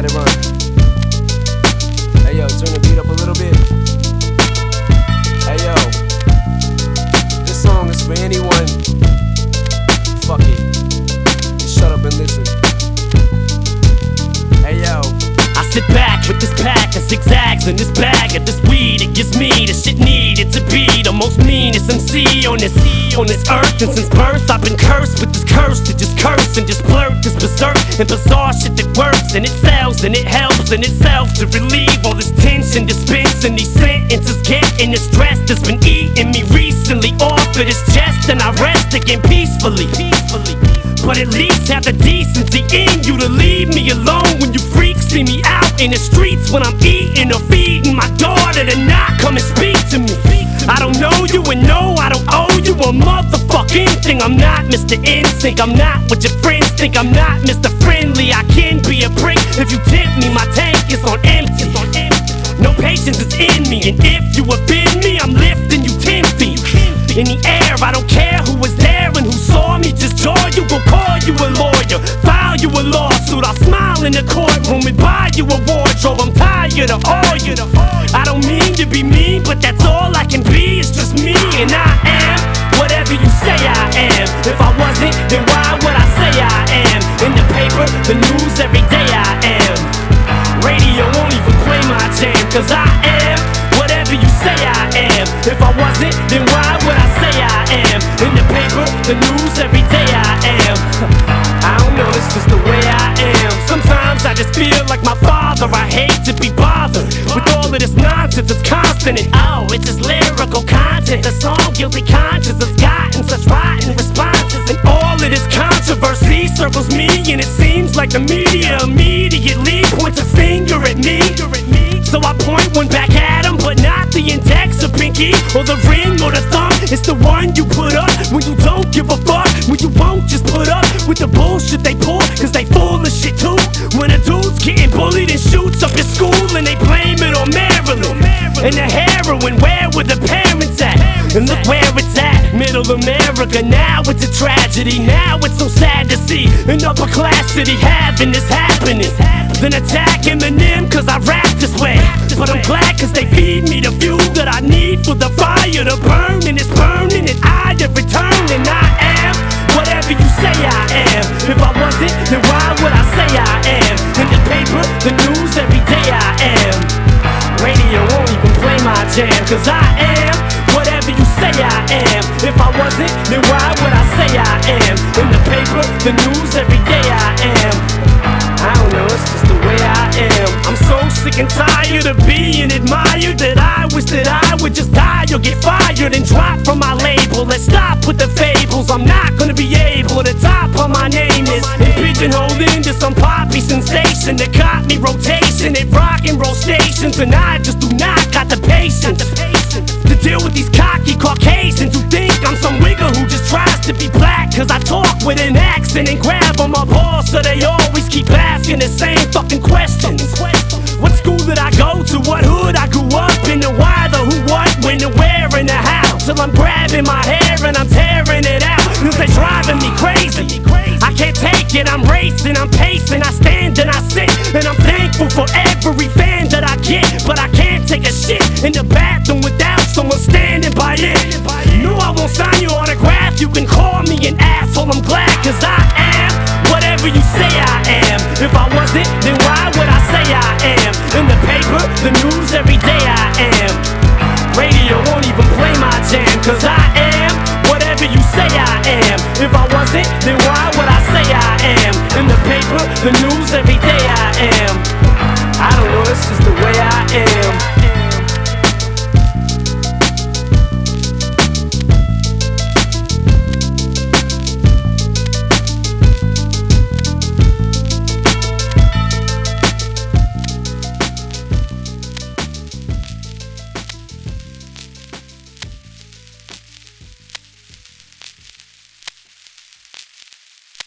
let it run. Hey yo, turn the beat up a little bit. Hey yo, this song is for anyone. Fuck it, just shut up and listen. Hey yo, I sit back with this pack of zigzags in this bag of this weed. It gives me the shit needed to be the most meanest MC on this earth. And since birth I've been cursed with this curse to just curse and just blurt this berserk and bizarre shit that works and it sells and it helps in itself to relieve all this tension, dispensing these sentences, getting the stress that's been eating me recently off of this chest, and I rest again peacefully. But at least have the decency in you to leave me alone when you freaks see me out in the streets when I'm eating or feeding my daughter to not come and speak to me. I don't know you and no, I don't owe you a motherfucking thing. I'm not Mr. Insync, I'm not what your friends think. I'm not Mr. Friendly, I can be a prick if you tempt me. My tank is on empty. No patience is in me, and if you offend me, I'm lifting you 10 feet in the air. I don't care who was there and who saw me. Just jaw you, go call you a lawyer, file you a lawsuit. I'll smile in the courtroom and buy you a wardrobe. I'm tired of all you. I don't mean to be mean, but that's all I can be. It's just me, and I am whatever you say I am. If I wasn't, then why would I say I am? In the paper, the news, every day I am. Radio won't even play my jam, cause I am whatever you say I am. If I wasn't, then why would I say I am? In the paper, the news, every day I am. I don't know, it's just the way I am. Sometimes I just feel like my father. I hate to be bothered with all of this nonsense. It's constant and oh, it's just lyrical content. The song Guilty Conscience has gotten such rotten responses, and all of this controversy circles me, and it seems like the media immediately points a finger at me. So I point one back at him, but not the index or pinky or the ring or the thumb. It's the one you put up when you don't give a fuck, when you won't just put up with the bullshit they pull, cause they full of shit too. When a dude's getting bullied and shoots up your school and they blame it on Maryland and the heroin, where were the parents at? And look where it's at, middle America. Now it's a tragedy, now it's so sad to see an upper class city having this happening. Then attack Eminem cause I rap this way, but I'm glad cause they feed me the fuel that I need for the fire to burn, and it's burning and I have returned, and I am whatever you say I am. If I wasn't, then why would I say I am? In the paper, the news, every day I am. Radio won't even play my jam, cause I am whatever you say I am. If I wasn't, then why would I say I am? In the paper, the news, every day I am. I don't know, it's just the way I am. I'm so sick and tired of being admired that I wish that I would just die or get fired and drop from my label. Let's stop with the fables. I'm not gonna be able to top on my name is and pigeonholed into some poppy sensation that caught me rotation at rock and roll stations, and I just do not got the patience to deal with these cocky Caucasians who think I'm some wigger who just tries to be black cause I talk with an accent and grab on my balls, so they always keep asking the same fucking questions. What school did I go to? What hood I grew up in? The why, the who, what, when, the where, and the how. Till I'm grabbing my hair and I'm tearing it out, cause they driving me crazy. I can't take it, I'm racing, I'm pacing, I stand and I sit, and I'm thankful for every fan that I get, but I can't take a shit in the bathroom without someone standing by it. No, I won't sign your autograph, you can call me an asshole, I'm glad cause I am whatever you say I am. If I wasn't, then why would I say I am? In the paper, the news, every day I am. Radio won't even play my jam, cause I am whatever you say I am. If I wasn't, then why would I say I am? In the paper, the news, every day I am. I don't know, it's just the way I am.